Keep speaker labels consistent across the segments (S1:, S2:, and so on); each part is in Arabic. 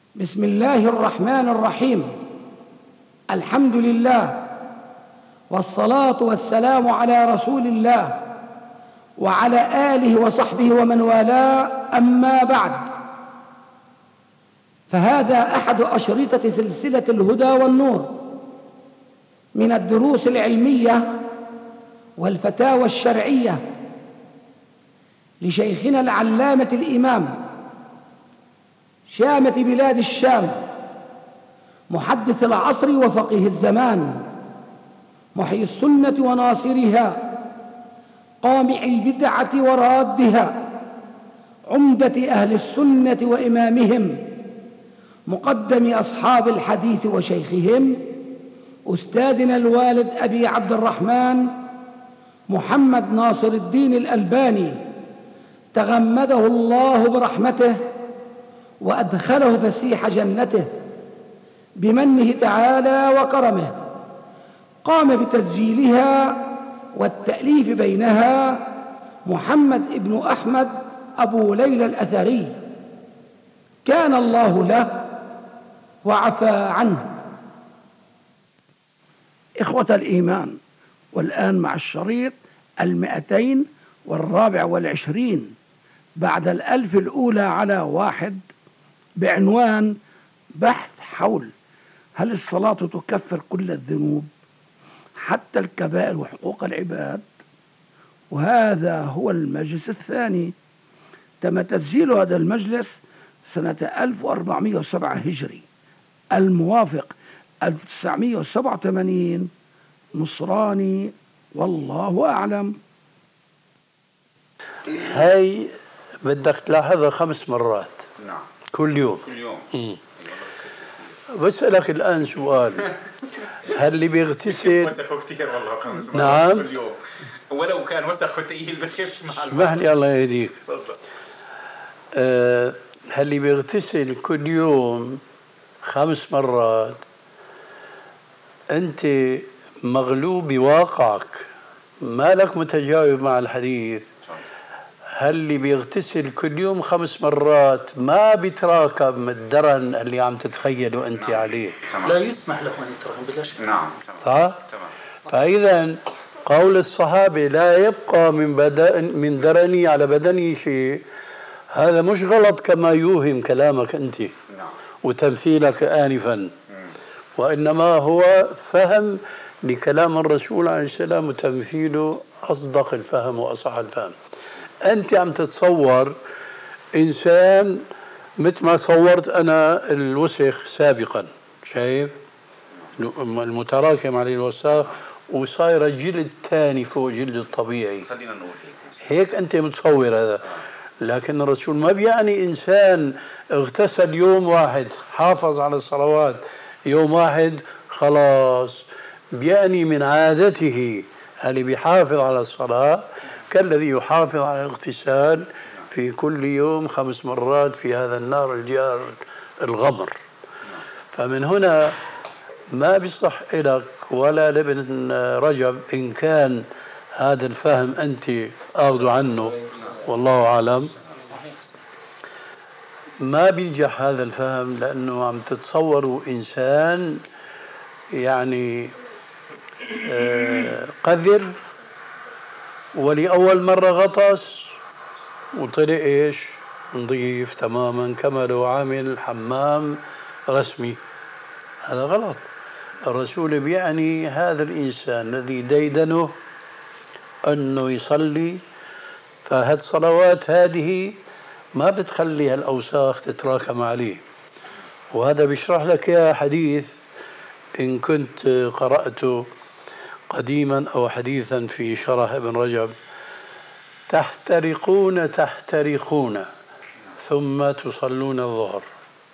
S1: بسم الله الرحمن الرحيم. الحمد لله والصلاة والسلام على رسول الله وعلى آله وصحبه ومن والاه، أما بعد، فهذا أحد أشرطة سلسلة الهدى والنور من الدروس العلمية والفتاوى الشرعية لشيخنا العلامة الإمام شامة بلاد الشام، محدث العصر وفقيه الزمان، محيي السنة وناصرها، قامع البدعة ورادها، عمدة أهل السنة وإمامهم، مقدم أصحاب الحديث وشيخهم، أستاذنا الوالد أبي عبد الرحمن محمد ناصر الدين الألباني، تغمده الله برحمته وأدخله فسيح جنته بمنه تعالى وكرمه. قام بتسجيلها والتأليف بينها محمد ابن أحمد أبو ليلى الأثري، كان الله له وعفى عنه. إخوة الإيمان، والآن مع الشريط 224 بعد 1000 الأولى على 1 بعنوان بحث حول هل الصلاة تكفر كل الذنوب حتى الكبائر وحقوق العباد؟ وهذا هو المجلس الثاني. تم تسجيل هذا المجلس سنة 1407 هجري، الموافق 1987 نصراني، والله أعلم.
S2: هاي بدك تلاحظها 5 مرات.
S3: نعم.
S2: كل يوم. بسألك الآن سؤال. هل اللي بيغتسل
S3: وسخه كثير والله 5 مرات
S2: نعم
S3: كل يوم، ولو كان وسخه ثقيل بخف مع
S2: اسمح لي الله يهديك.
S3: تفضل.
S2: هل اللي بيغتسل كل يوم 5 مرات أنت مغلوب بواقعك، ما لك متجاوب مع الحديث. هل اللي بيغتسل كل يوم 5 مرات ما بيتراكم الدرن اللي عم تتخيله أنت
S3: نعم.
S2: عليه؟
S4: لا يسمح له أن يتراكم بلا شك.
S3: نعم.
S2: صح؟ فإذا قول الصحابة لا يبقى من درني على بدني شيء، هذا مش غلط كما يوهم كلامك أنت وتمثيلك آنفا، وإنما هو فهم لكلام الرسول عليه السلام وتمثيله أصدق الفهم وأصح الفهم. أنت عم تتصور إنسان مثل ما صورت أنا الوسخ سابقا، شايف المتراكم عليه الوساخ وصايرة جلد ثاني فوق جلد الطبيعي،
S3: خلينا نقول
S2: هيك أنت متصور هذا. لكن الرسول ما بيعني إنسان اغتسل يوم واحد حافظ على الصلوات يوم واحد خلاص، بيعني من عادته اللي بيحافظ على الصلاة كالذي يحافظ على الاغتسال في كل يوم 5 مرات في هذا النار الجار الغمر. فمن هنا ما بيصح لك ولا لابن رجب إن كان هذا الفهم أنت أخذ عنه والله أعلم، ما بينجح هذا الفهم، لأنه عم تتصوروا إنسان يعني قذر ولأول مرة غطس وطلع إيش نظيف تماما كما لو عامل حمام رسمي. هذا غلط. الرسول بيعني هذا الإنسان الذي ديدنه أنه يصلي، فهاد صلوات هذه ما بتخلي هالأوساخ تتراكم عليه. وهذا بيشرح لك يا حديث إن كنت قرأته قديما أو حديثا في شرح ابن رجب: تحترقون ثم تصلون الظهر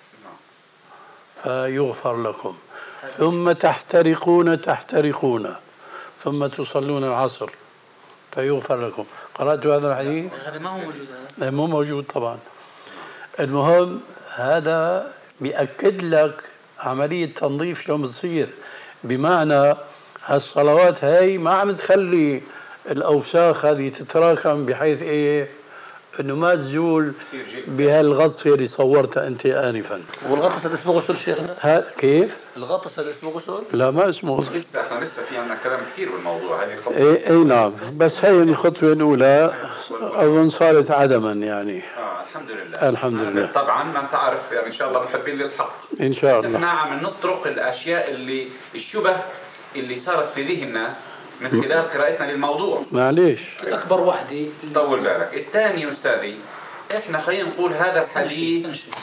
S2: فيغفر لكم، ثم تحترقون ثم تصلون العصر فيغفر لكم. قرأت هذا الحديث؟
S4: هذا ما هو موجود.
S2: هذا مو موجود طبعا. المهم هذا بيأكد لك عملية تنظيف شلون بتصير، بمعنى هالصلوات هاي ما عم تخلي الأوساخ هذه تتراكم بحيث إيه انه ما تزول بهالغطس اللي صورتها انت انفا.
S5: والغطس هذا اسمه غسل شيخنا؟
S2: كيف؟
S5: الغطس هذا اسمه غسل؟
S2: لا ما اسمه غسل.
S3: احنا لسه في عندنا كلام كثير بالموضوع. هذه الخطوه
S2: اي نعم، بس هي الخطوه الاولى اظن صارت عدما يعني.
S3: الحمد لله.
S2: الحمد لله.
S3: طبعا ما انت عارف يعني ان شاء الله محبين للحق
S2: ان شاء الله.
S3: احنا عم نطرق الاشياء اللي الشبه اللي صارت في ذهننا من خلال قراءتنا للموضوع.
S2: معليش
S4: اكبر وحده
S3: طول بالك. الثاني استاذي، احنا خلينا نقول هذا الحديث.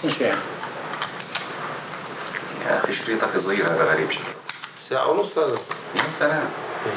S3: يا اخي شريطك صغير، هذا غريب شكله.
S5: ساعة ونص هذا.
S3: يا سلام.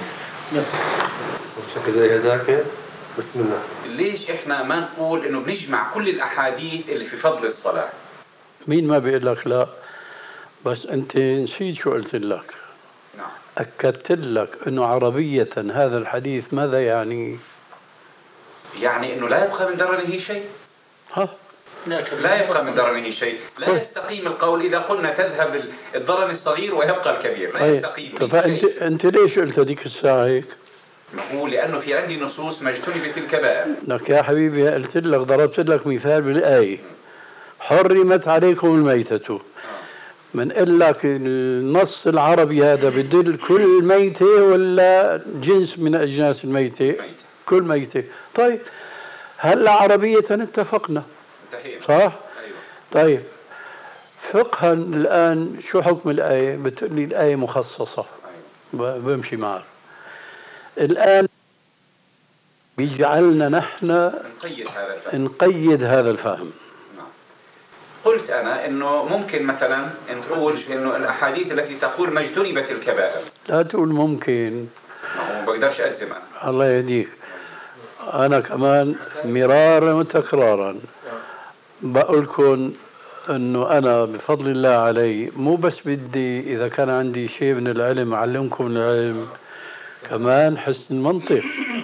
S5: شكل زي هذاك. بسم الله.
S3: ليش احنا ما نقول انه بنجمع كل الاحاديث اللي في فضل الصلاة؟
S2: مين ما بيقول لك لا، بس انت نسيت شو قلت لك.
S3: نعم.
S2: اكدت لك انه عربية هذا الحديث ماذا يعني؟
S3: يعني انه لا يبقى من درنه شيء.
S2: ها؟
S3: لا يبقى من درنه شيء، لا يستقيم القول إذا قلنا تذهب الضرن الصغير ويبقى الكبير، لا يستقيم.
S2: فأنت ليش قلت هذيك الساعة هيك؟
S3: هو لأنه في عندي نصوص ما اجتنبت الكبائر.
S2: لك يا حبيبي قلت لك، ضربت لك مثال بالآية حرمت عليكم الميتة. من قل لك النص العربي هذا بدل كل ميتة ولا جنس من أجناس الميتة؟ كل ميتة. طيب هلا عربية اتفقنا صح؟ أيوة. طيب فقها الآن شو حكم الآية؟ بتقول لي الآية مخصصة. أيوة. بمشي معك. الآن بيجعلنا نحن نقيد هذا الفهم.
S3: نعم. قلت أنا إنه ممكن مثلا نقول إنه الأحاديث التي تقول ما اجتنبت الكبائر.
S2: لا تقول ممكن.
S3: ما بقدرش أجزم أنا.
S2: الله يهديك. أنا كمان مرارا وتكرارا بقول لكم انه انا بفضل الله علي مو بس بدي اذا كان عندي شيء من العلم اعلمكم من العلم، كمان حسن المنطق.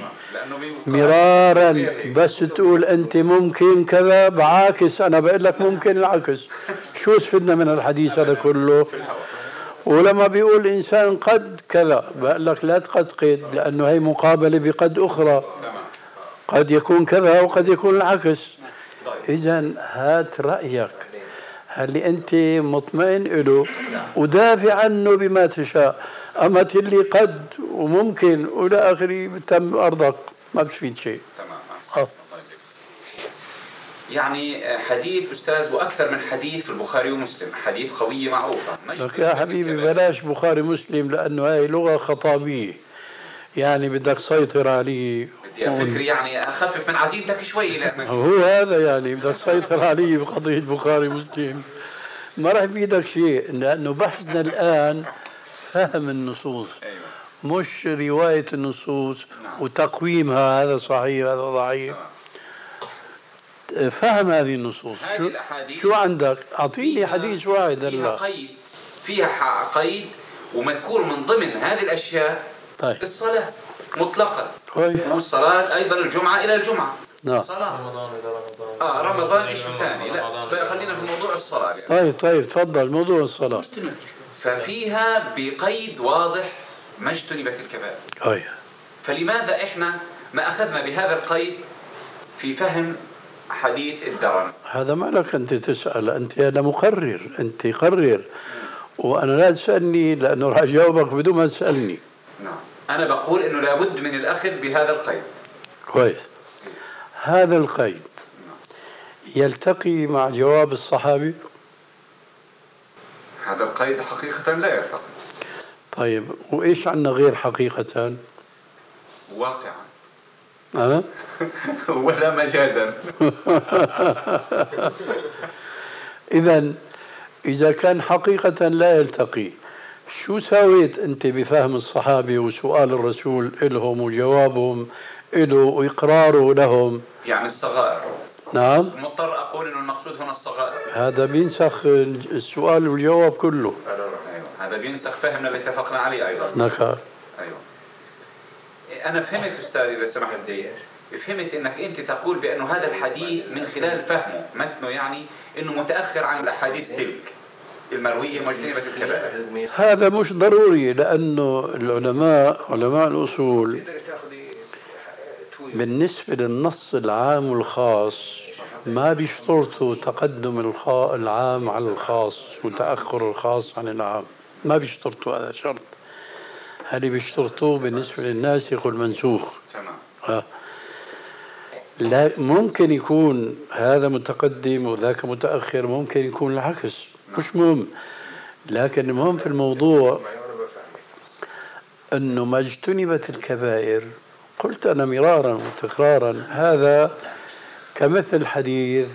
S2: مرارا بس تقول انت ممكن كذا بعاكس، انا بقول لك ممكن العكس. شو استفدنا من الحديث هذا كله؟ ولما بيقول الانسان قد كذا بقول لك لا تقد، لانه هي مقابله بقد اخرى، قد يكون كذا وقد يكون العكس. إذا هات رأيك اللي أنت مطمئن له ودافع عنه بما تشاء، أما تلي قد وممكن وإلى آخره بتم أرضك ما بتفيد شيء.
S3: تمام. يعني حديث أستاذ وأكثر من حديث في البخاري ومسلم، حديث قوية معروفة.
S2: لك يا حبيبي بلاش بخاري مسلم، لأنه هاي لغة خطابية يعني بدك تسيطر عليه.
S3: بدي فكري يعني أخفف من عزيمتك شوي.
S2: هو هذا يعني بدك تسيطر عليه بقضية بخاري مسلم، ما راح يفيدك شيء، لأنه بحثنا الآن فهم النصوص.
S3: أيوة.
S2: مش رواية النصوص. نعم. وتقويمها هذا صحيح هذا ضعيف. فهم هذه النصوص. شو عندك؟ أعطيني حديث واحد.
S3: فيها قيد، فيها قيد ومذكور من ضمن هذه الأشياء. طيب. الصلاة مطلقا. والصلاة أيضا الجمعة إلى الجمعة.
S2: نعم.
S3: صلاة رمضان شيء ثاني. لا خلينا في موضوع الصلاة يعني.
S2: طيب تفضل موضوع الصلاة.
S3: ففيها بقيد واضح ما اجتنبت الكبائر. فلماذا إحنا ما أخذنا بهذا القيد في فهم حديث الدرن؟
S2: هذا ما لك أنت تسأل، أنا مقرر، أنت قرر وأنا لا تسألني لأنه راح أجاوبك بدون ما تسألني.
S3: نعم. أنا بقول إنه لابد من الأخذ بهذا القيد.
S2: كويس. هذا القيد يلتقي مع جواب الصحابي؟
S3: هذا القيد حقيقة لا يلتقي.
S2: طيب وإيش عنا غير حقيقة؟
S3: واقعا. ولا مجازا.
S2: إذا كان حقيقة لا يلتقي، شو سويت أنت بفهم الصحابة وسؤال الرسول إلهم وجوابهم إله وإقراره لهم؟
S3: يعني الصغائر.
S2: نعم.
S3: مضطر أقول إنه المقصود هنا الصغائر.
S2: هذا بينسخ السؤال والجواب كله.
S3: أيوة. هذا بينسخ فهمنا اللي اتفقنا عليه أيضا.
S2: نعم.
S3: أيوة. أنا فهمت أستاذي إذا سمحت لي، فهمت إنك أنت تقول بأنه هذا الحديث من خلال فهمه متنه يعني إنه متأخر عن الأحاديث تلك المروية مجتنبة الكبائر.
S2: هذا مش ضروري، لأنه العلماء علماء الأصول بالنسبة للنص العام والخاص ما بيشترطوا تقدم العام على الخاص وتأخر الخاص عن العام، ما بيشترطوا هذا شرط. هذه بيشترطوه بالنسبة للناسخ والمنسوخ.
S3: تمام.
S2: لا، ممكن يكون هذا متقدم وذاك متأخر، ممكن يكون العكس، مش مهم. لكن المهم في الموضوع أنه ما اجتنبت الكبائر. قلت أنا مرارا وتكرارا هذا كمثل حديث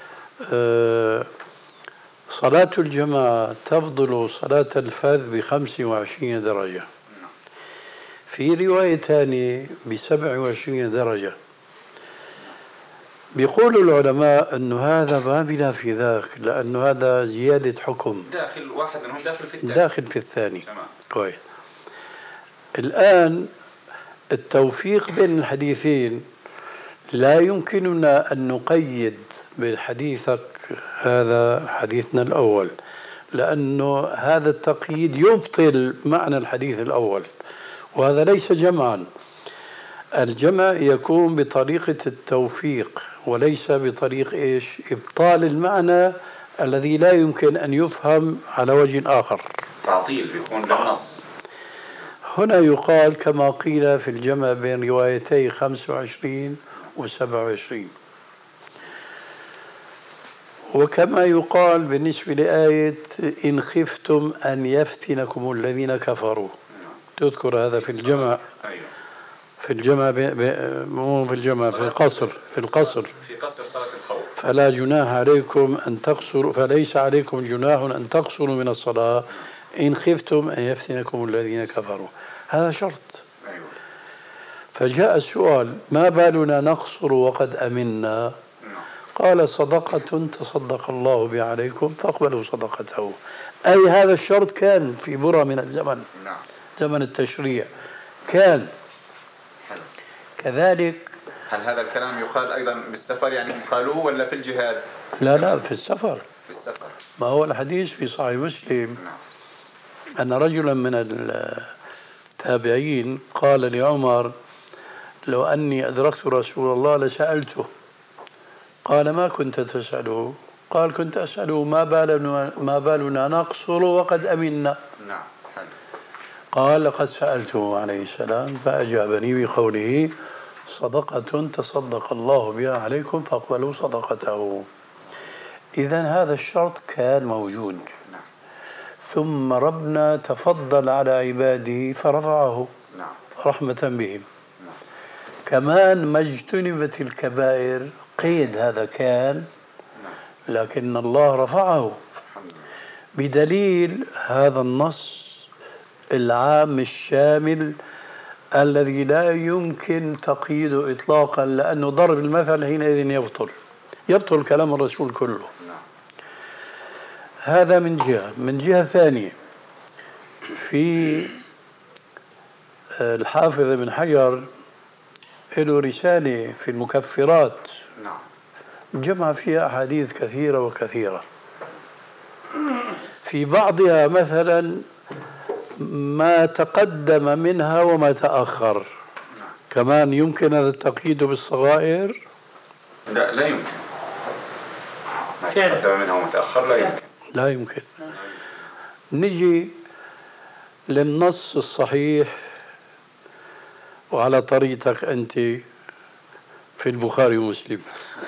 S2: صلاة الجماعة تفضل صلاة الفذ ب25 درجة، في رواية ثانية ب27 درجة. بيقول العلماء أنه هذا ما بلا في ذاك، لأنه هذا زيادة حكم،
S3: داخل واحد منهم داخل في الثاني.
S2: داخل في الثاني.
S3: تمام.
S2: كويس. الآن التوفيق بين الحديثين لا يمكننا أن نقيد بحديثك هذا حديثنا الأول، لأنه هذا التقييد يبطل معنى الحديث الأول، وهذا ليس جمعا. الجمع يكون بطريقة التوفيق وليس بطريق إيش؟ إبطال المعنى الذي لا يمكن أن يفهم على وجه آخر.
S3: تعطيل بيكون للنص.
S2: هنا يقال كما قيل في الجمع بين روايتي 25 و27، وكما يقال بالنسبة لآية إن خفتم أن يفتنكم الذين كفروا، تذكر هذا في الجمع. في الجمع مو في الجمع، في القصر في قصر
S3: صلاة الخوف.
S2: فلا جناح عليكم أن تقصروا، فليس عليكم جناح أن تقصروا من الصلاة إن خفتم أن يفتنكم الذين كفروا. هذا شرط. فجاء السؤال ما بالنا نقصر وقد أمنا؟ قال صدقة تصدق الله بها عليكم فاقبلوا صدقته. أي هذا الشرط كان في برة من الزمن، زمن التشريع كان كذلك.
S3: هل هذا الكلام يقال أيضا بالسفر، يعني قالوه ولا في الجهاد؟
S2: لا في السفر.
S3: في السفر.
S2: ما هو الحديث في صحيح مسلم أن رجلا من التابعين قال لعمر لو أني أدركت رسول الله لسألته. قال ما كنت تسأله؟ قال كنت أسأله ما بالنا نقصر وقد أمنا. قال لقد سألته عليه السلام فأجابني بقوله صدقة تصدق الله بها عليكم فاقبلوا صدقته. إذن هذا الشرط كان موجود، ثم ربنا تفضل على عباده فرفعه رحمة بهم. كمان ما اجتنبت الكبائر، قيد هذا كان، لكن الله رفعه بدليل هذا النص العام الشامل الذي لا يمكن تقييده إطلاقا، لأنه ضرب المثل حينئذ يبطل كلام الرسول كله. هذا من جهة. من جهة ثانية، في الحافظ ابن حجر له رسالة في المكفرات جمع فيها أحاديث كثيرة وكثيرة، في بعضها مثلا ما تقدم منها وما تأخر. كمان يمكن هذا التقييد بالصغائر؟
S3: لا يمكن. ما تقدم منها وما تأخر لا يمكن.
S2: نجي للنص الصحيح وعلى طريقتك أنت في البخاري ومسلم.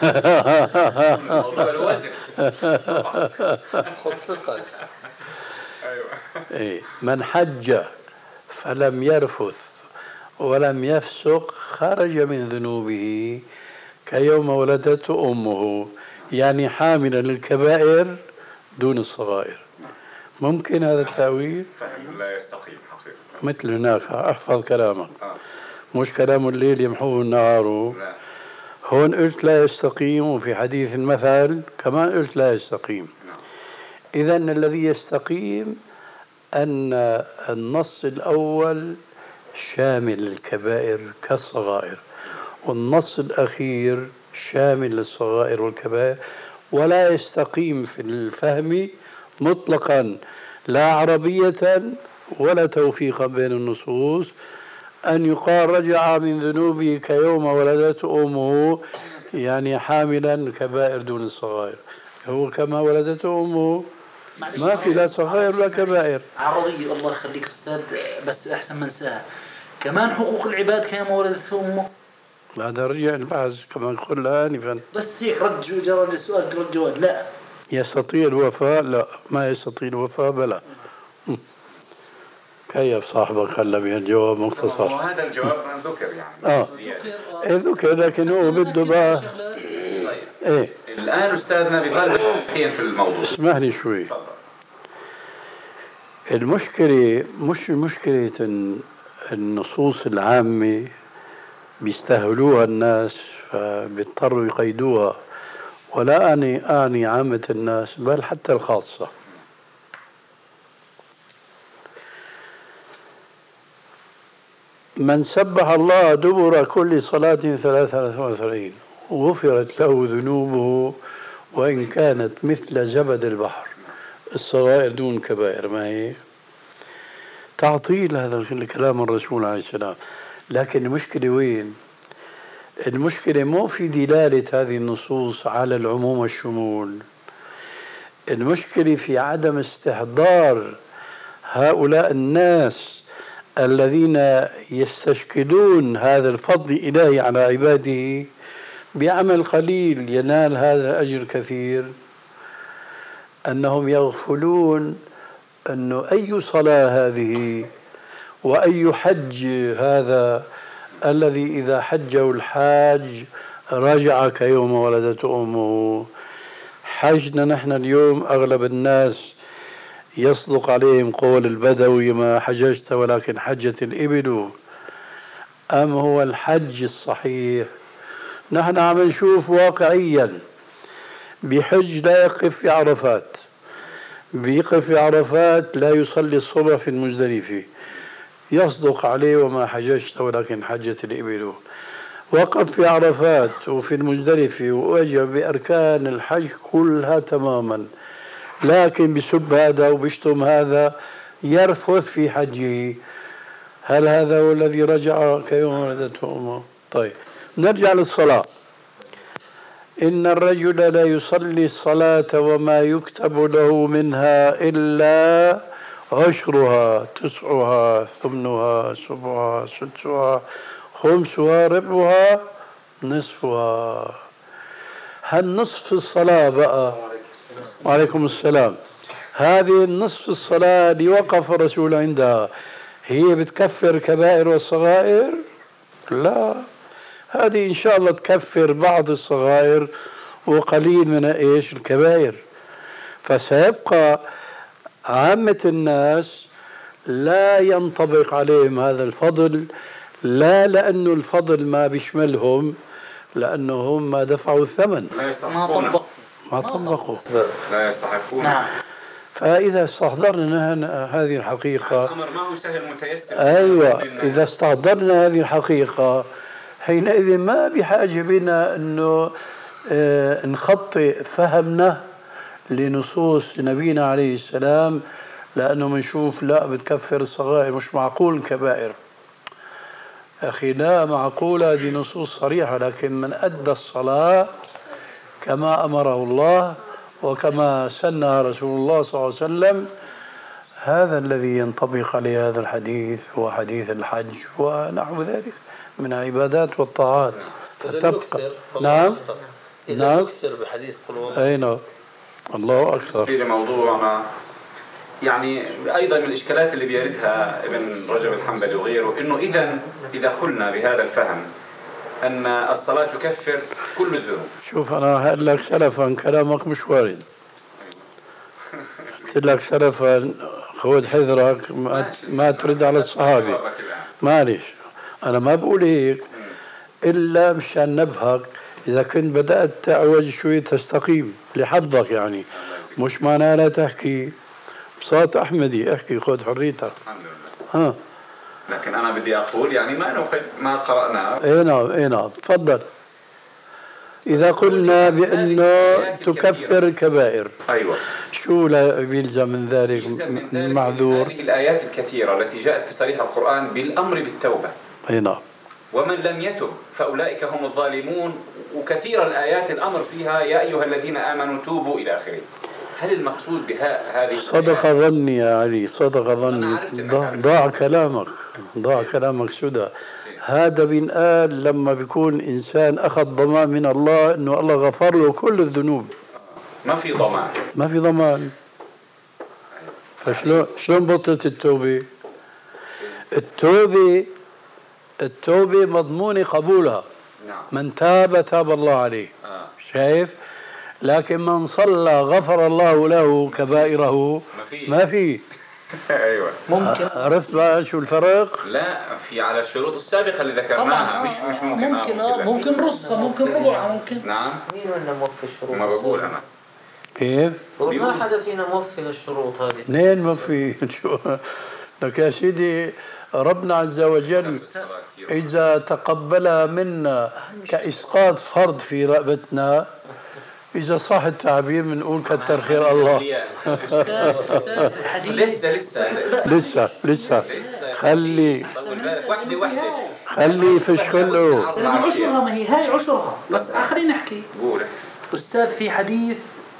S2: من حج فلم يرفث ولم يفسق خرج من ذنوبه كيوم ولدته أمه، يعني حاملا للكبائر دون الصغائر. ممكن هذا التأويل؟
S3: لا يستقيم حقيقة.
S2: مثل هناك احفظ كلامك، مش كلام الليل يمحوه النهار. هون قلت لا يستقيم، وفي حديث المثل كمان قلت لا يستقيم. إذن الذي يستقيم أن النص الأول شامل للكبائر كالصغائر، والنص الأخير شامل للصغائر والكبائر، ولا يستقيم في الفهم مطلقا لا عربية ولا توفيقا بين النصوص أن يقال رجع من ذنوبه كيوم ولدته أمه، يعني حاملا كبائر دون الصغائر. هو كما ولدته أمه ما في لا صغائر ولا كبائر.
S4: عرضية الله يخليك أستاذ، بس أحسن ما انساها. كمان حقوق العباد كما ولدته أمه.
S2: هذا رجع البحث كما قلنا آنفا.
S4: بس هيك رد جواب السؤال، رد جواب لا.
S2: يستطيع الوفاء؟ لا، ما يستطيع الوفاء بلا. كيف صاحبك هلا بهالجواب مختصر؟
S3: وهذا الجواب ذكر يعني.
S2: ذكر لكن هو بده بقى.
S3: طيب.
S2: ايه
S3: الآن أستاذنا بيظل في الموضوع.
S2: اسمعني شوي. المشكلة مش مشكلة النصوص العامة بيستهلوها الناس فبيضطروا يقيدوها، ولا أعني عامة الناس بل حتى الخاصة. من سبح الله دبر كل صلاة 33 غفرت له ذنوبه وإن كانت مثل زبد البحر. الصغائر دون كبائر، ما هي تعطيل هذا الكلام الرسول عليه السلام. لكن المشكلة وين؟ المشكلة مو في دلالة هذه النصوص على العموم والشمول، المشكلة في عدم استحضار هؤلاء الناس الذين يستشكلون هذا الفضل الإلهي على عباده بعمل قليل ينال هذا الأجر كثير، أنهم يغفلون أنه أي صلاة هذه وأي حج هذا الذي إذا حجه الحاج رجع كيوم ولدته أمه. حجنا نحن اليوم أغلب الناس يصدق عليهم قول البدوي ما حججت ولكن حجت الإبل، أم هو الحج الصحيح؟ نحن عم نشوف واقعيا بحج لا يقف في عرفات، بيقف في عرفات لا يصلي الصبح في المزدلفة، يصدق عليه وما حججت ولكن حجت الإبل. وقف في عرفات وفي المزدلفة وأجب بأركان الحج كلها تماما، لكن بسب هذا وبشتم هذا، يرفث في حجه. هل هذا هو الذي رجع كيوم ولدته أمه؟ طيب نرجع للصلاة. إن الرجل لا يصلي الصلاة وما يكتب له منها إلا عشرها، تسعها، ثمنها، سبعها، سدسها، خمسها، ربعها، نصفها. هالنصف الصلاة بقى، وعليكم السلام، هذه النصف الصلاة اللي وقف الرسول عندها هي بتكفر كبائر والصغائر؟ لا، هذه إن شاء الله تكفر بعض الصغائر وقليل من إيش الكبائر. فسيبقى عامة الناس لا ينطبق عليهم هذا الفضل، لا لأنه الفضل ما بيشملهم، لأنهم ما دفعوا الثمن، ما طبقوا،
S3: لا يستحقون.
S4: نعم.
S2: فإذا استحضرنا هذه الحقيقة،
S3: الأمر ما هو سهل متيسر.
S2: أيوة، إذا استحضرنا هذه الحقيقة حينئذ ما بحاجة بنا أنه نخطئ فهمنا لنصوص نبينا عليه السلام، لأنه منشوف لا بتكفر الصغائر، مش معقول الكبائر. أخي لا معقول، هذه نصوص صريحة، لكن من أدى الصلاة كما أمره الله وكما سنها رسول الله صلى الله عليه وسلم، هذا الذي ينطبق عليه هذا الحديث هو حديث الحج ونحو ذلك من العبادات والطاعات. فتبقى نعم
S5: نكثر بحديث
S2: أي نعم، الله أكثر.
S3: في موضوعنا يعني أيضا من الإشكالات اللي بيردها ابن رجب الحنبلي وغيره، إنه إذا قلنا بهذا الفهم أن الصلاة تكفر كل الذنوب.
S2: شوف أنا هقول لك سلفا كلامك مش وارد. قلت لك سلفا خذ حذرك ما ترد على الصحابة. معلش أنا ما بقول هيك إلا مشان نبهك، إذا كنت بدأت تعوج شوي تستقيم لحظك، يعني مش معناه لا تحكي بصوت أحمدي، احكي خذ حريتك. ها
S3: لكن أنا بدي أقول يعني ما نقد ما قرأنا.
S2: إيه نعم تفضل. إذا قلنا بأنه تكفر الكبائر،
S3: أيوة،
S2: شو لا بيلزم من ذلك؟
S3: من
S2: معذور.
S3: هذه الآيات الكثيرة التي جاءت في صريح القرآن بالأمر بالتوبة،
S2: أي نعم.
S3: ومن لم يتب فأولئك هم الظالمون. وكثير الآيات الأمر فيها يا أيها الذين آمنوا توبوا إلى آخره. هل المقصود بهذه
S2: صدق ظني يا علي، صدق ظني. ضاع كلامك سدى. هذا بينقال لما بيكون إنسان أخذ ضمان من الله إنه الله غفر له كل الذنوب.
S3: ما في ضمان.
S2: فشلون بطلت التوبة؟ التوبة مضمونة قبولها.
S3: نعم.
S2: من تاب تاب الله عليه. شايف؟ لكن من صلى غفر الله له كبائره ما في.
S3: ايوه
S4: ممكن.
S2: عرفت بقى شو الفرق؟
S3: لا في على الشروط السابقة اللي ذكرناها. مش
S4: ممكن رصة، ممكن ربع، ممكن.
S3: نعم.
S5: مين منا موفي الشروط؟
S3: ما بقول أنا
S2: كيف؟
S5: ما حدا فينا موفي الشروط هذه.
S2: اثنين ما في. شو لك يا سيدي، ربنا عز وجل إذا تقبلها منا كإسقاط فرض في رقبتنا، إذا صح التعبير بنقول كتر خير الله. لسه خلي فشخله.
S4: عشرها، ما هي عشرها بس. آخرين نحكي. أستاذ في حديث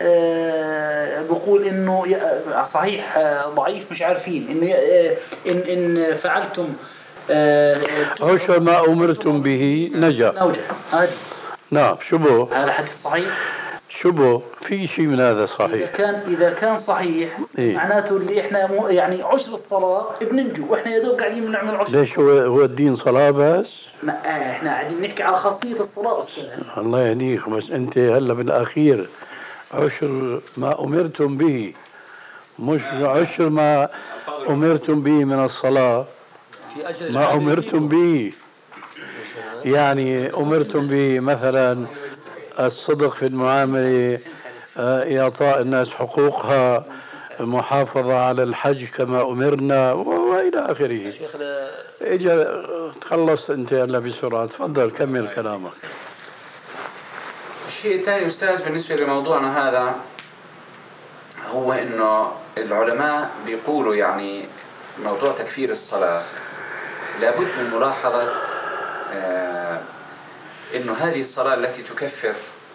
S4: بقول إنه صحيح ضعيف مش عارفين إنه إن فعلتم
S2: عشر ما أمرتم به نجا. نعم. شبه
S4: هذا حديث صحيح؟
S2: شبه في شيء من هذا صحيح.
S4: إذا كان صحيح معناته اللي إحنا يعني عشر الصلاة بننجو، وإحنا يا دوب قاعدين بنعمل عشر.
S2: ليش هو الدين صلاة بس؟
S4: إحنا قاعدين نحكي على خاصية الصلاة أستاذ.
S2: الله يهديك، بس أنت هلا بالأخير عشر ما أمرتم به، مش عشر ما أمرتم به من الصلاة. ما أمرتم به يعني أمرتم به مثلا الصدق في المعاملة، إعطاء الناس حقوقها، المحافظة على الحج كما أمرنا وإلى آخره. إجا تخلص أنت هلا بسرعة. تفضل كمل كلامك.
S3: الشيء الثاني أستاذ بالنسبة لموضوعنا هذا هو إنه العلماء بيقولوا يعني موضوع تكفير الصلاة لابد من ملاحظة إنه هذه الصلاة التي تكفر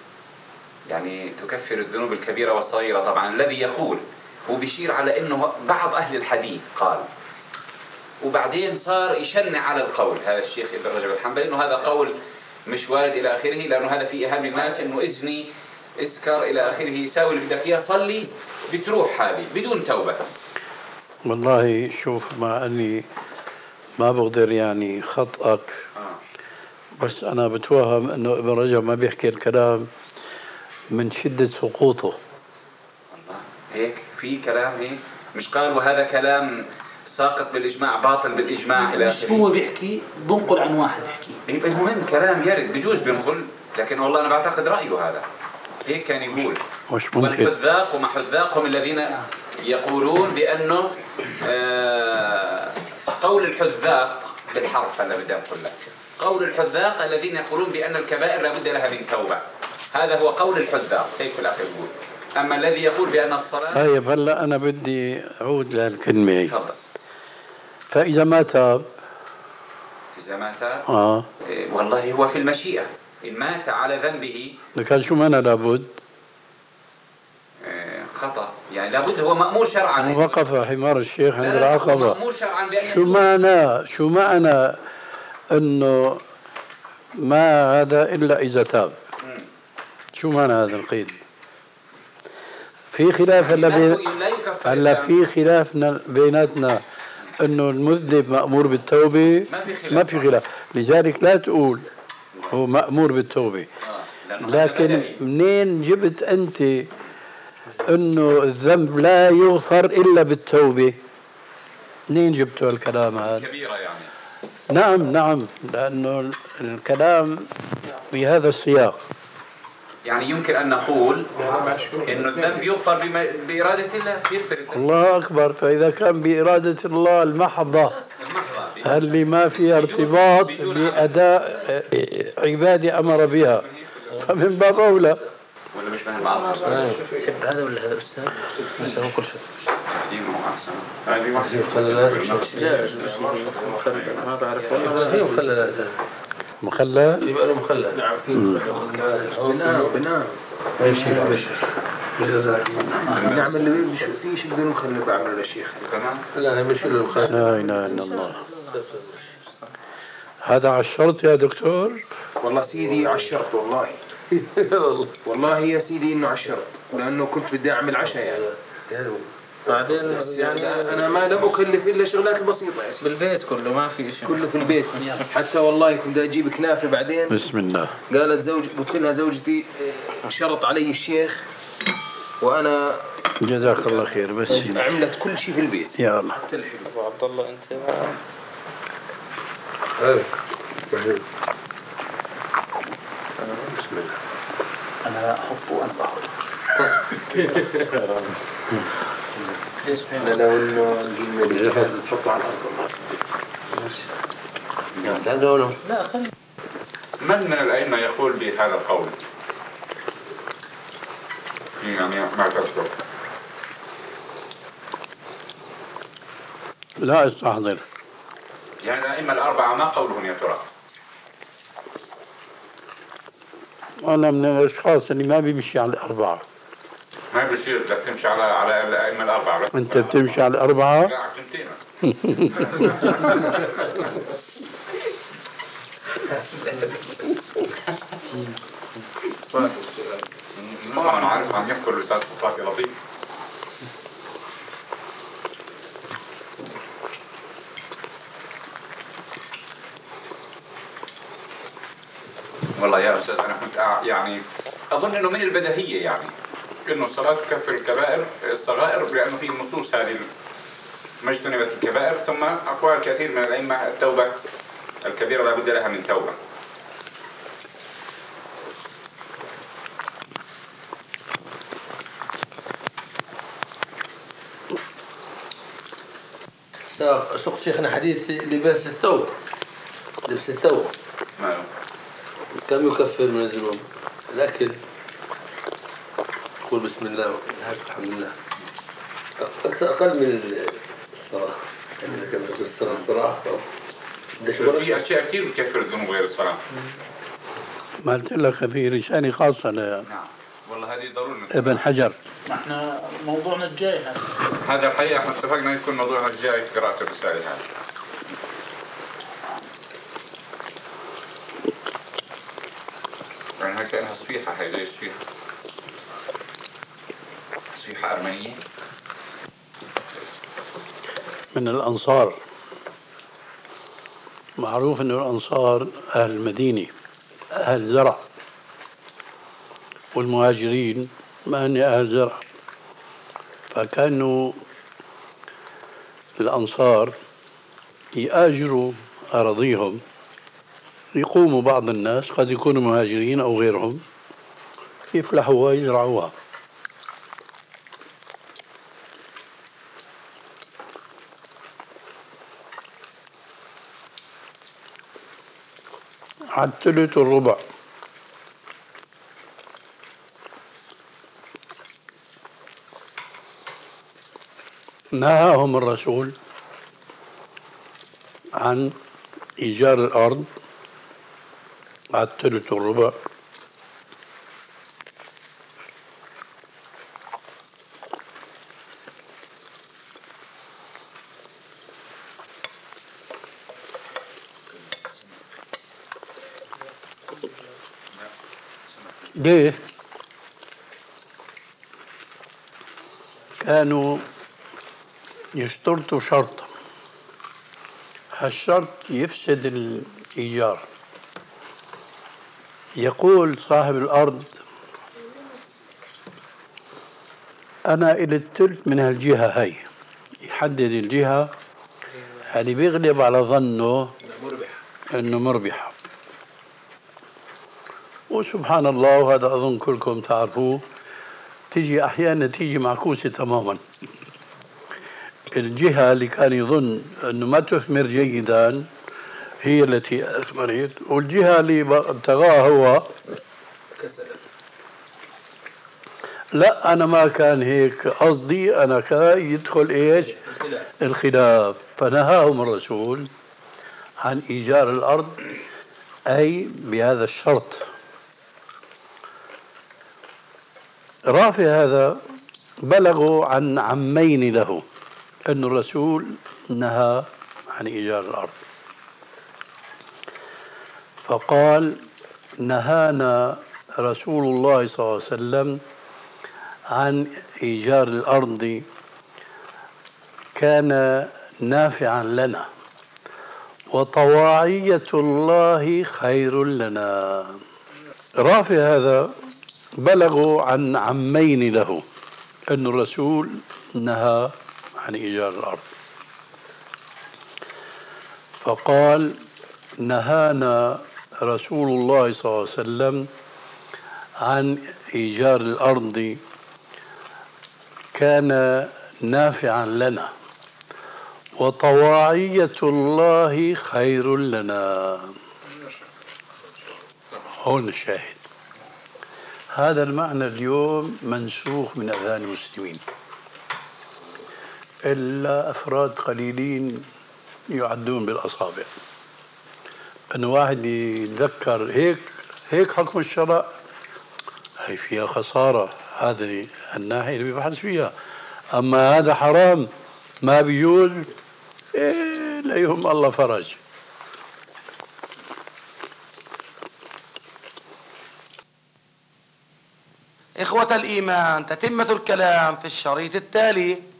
S3: الذنوب الكبيرة والصغيرة. طبعا الذي يقول هو بيشير على إنه بعض أهل الحديث قال، وبعدين صار يشنع على القول هذا الشيخ ابن رجب الحنبلي إنه هذا قول مش وارد إلى آخره، لأنه هذا في إيهام الناس إنه إذني اسكر إلى آخره، يساوي اللي بدك إياه صلي بتروح هذه بدون توبة.
S2: والله شوف، مع أني ما بقدر يعني خطأك، بس أنا بتوهم أنه ابن رجب ما بيحكي الكلام من شدة سقوطه.
S3: هيك في كلام هيك مش قال وهذا كلام ساقط بالإجماع باطل بالإجماع إلى آخره.
S4: هو بيحكي بنقل عن واحد بيحكي.
S3: يبقى المهم كلام يرد بجوز بنقل، لكن والله أنا بعتقد رأيه هذا هيك كان يقول.
S2: مش ممكن.
S3: والحذاق وما حذاقهم الذين يقولون بأنه قول الحذاق بالحرف. أنا بدي أقول لك قول الحذاق الذين يقولون بأن الكبائر لابد لها من توبة، هذا هو قول الحذاق هيك في الأخير يقول. أما الذي يقول بأن الصلاة.
S2: طيب هلا أنا بدي أعود للكلمة هي.
S3: تفضل.
S2: فإذا ما تاب
S3: والله هو في المشيئة، إن مات على ذنبه
S2: لكن شو معنى لابد؟
S3: خطأ يعني لابد هو مأمور شرعا.
S2: وقف حمار الشيخ عند العقبة.
S3: مأمور شرعا بأن
S2: شو معنى إنه ما هذا إلا إذا تاب؟ شو معنى هذا القيد؟ في خلاف هلا في خلاف بيناتنا انه المذنب مأمور بالتوبة. ما في خلاف. لذلك لا تقول هو مأمور بالتوبة. لكن منين جبت انت انه الذنب لا يغفر الا بالتوبة؟ منين جبتوا الكلام هذا؟
S3: كبيرة يعني.
S2: نعم لانه الكلام بهذا السياق.
S3: يعني يمكن أن نقول إنه الذنب يغفر بإرادة الله.
S2: الله أكبر. فإذا كان بإرادة الله المحضة اللي ما فيها ارتباط بأداء عبادة أمر بها فمن باب أولى.
S3: ولا مش فاهم معه؟
S4: هذا ولا هذا أستاذ؟ كل شيء.
S3: قديم هو أحسن. هذه واحدة
S2: مخللات
S5: ما بعرف
S2: في مخللات مخلل
S6: في بقى مخلل. نعم في مخلل. بنام
S2: اي شيء
S6: جزاك الله. نعم اللي فيش بدون مخلل بعمله للشيخ.
S3: تمام.
S2: لا انا بشيل المخلل. لا اله الا الله. هذا على الشرط يا دكتور؟
S6: والله سيدي على الشرط والله. والله يا سيدي انه على الشرط لانه كنت بدي اعمل عشاء يعني.
S5: بعدين يعني
S6: انا ما لم اكلف الا شغلات بسيطه يا سيدي.
S5: بالبيت كله ما في شيء.
S6: كله في البيت. حتى والله كنت اجيب كنافه بعدين.
S2: بسم الله.
S6: قالت قلت لها زوجتي شرط علي الشيخ وانا
S2: جزاك الله خير بس
S6: عملت كل شيء في البيت.
S2: يا الله.
S6: حتى الحلو.
S5: ابو عبد الله انت
S6: بسم الله.
S4: أنا أحطه وأنا بحط.
S6: أنا لو إنه نجيب
S2: تحطه على الأرض.
S5: لا خلي.
S3: من الأئمة يقول بهذا القول؟ يعني ما تذكر.
S2: لا استحضر.
S3: يعني الأئمة الأربعة ما قولهم يا ترى؟
S2: أنا من الأشخاص اللي ما بيمشي على الأربعة.
S3: ما بيصير بدك تمشي على الأئمة الأربعة.
S2: أنت بتمشي على الأربعة؟
S3: لا عشمتين. أنا عارف عم يحكوا الأستاذ صفاتي لطيف. والله يا أستاذ أنا كنت يعني أظن إنه من البديهية يعني إنه الصلاة تكفر الكبائر الصغائر لأنه في النصوص هذه ما اجتنبت الكبائر ثم أقوال كثير من الأئمة التوبة الكبيرة لا بد لها من توبة.
S2: سوق شيخنا حديث لباس الثوب. لبس الثوب.
S3: ماله؟
S2: كم يكفر من الذنوب؟ الأكل. قول بسم الله الحمد لله. أقل من الصلاة. يعني إذا كانت الصلاة
S3: في أشياء كثير بتكفر الذنوب غير الصلاة.
S2: ما قلت لك في رسالة خاصة
S3: نعم. والله هذه ضروري.
S2: ابن حجر.
S4: احنا موضوعنا الجاي
S3: هذا الحقيقة احنا اتفقنا يكون موضوعنا الجاي قراءة الرسالة هذه. يعني هاي كأنها صفيحة هاي زي صفيحة. صفيحة أرمنية.
S2: من الأنصار. معروف أن الأنصار أهل المدينة أهل زرع والمهاجرين ما أن أهل زرع فكانوا الأنصار يآجروا أراضيهم يقوموا بعض الناس قد يكونوا مهاجرين أو غيرهم يفلحوها ويزرعوها. على الثلث والربع. نهاهم الرسول عن إيجار الأرض على الثلث والربع ليه؟ كانوا يشترطوا شرطا هالشرط يفسد الإيجار. يقول صاحب الأرض أنا إلي الثلث من هالجهة هاي يحدد الجهة اللي بيغلب على ظنه أنه مربحة. وسبحان الله وهذا أظن كلكم تعرفوه تيجي أحيانا تيجي معكوسة تماما. الجهة اللي كان يظن أنه ما تثمر جيدا هي التي أثمرت والجهة اللي ابتغاها هو لا أنا ما كان هيك قصدي، أنا كان يدخل إيش الخلاف، فنهاهم الرسول عن إيجار الأرض أي بهذا الشرط. رافع هذا بلغوا عن عمين له أن الرسول نهى عن إيجار الأرض، فقال نهانا رسول الله صلى الله عليه وسلم عن إيجار الأرض كان نافعا لنا وطواعية الله خير لنا. رافع هذا بلغوا عن عمين له أن الرسول نهى عن إيجار الأرض، فقال نهانا رسول الله صلى الله عليه وسلم عن إيجار الأرض كان نافعا لنا وطواعية الله خير لنا. هون الشاهد. هذا المعنى اليوم منسوخ من أذهان المسلمين إلا أفراد قليلين يعدون بالأصابع. أن واحد يتذكر هيك حكم الشرع، هي فيها خسارة، هذه الناحية اللي بيبحث فيها. أما هذا حرام ما بيجوز، ليهم الله فرج.
S7: إخوة الإيمان، تتمة الكلام في الشريط التالي.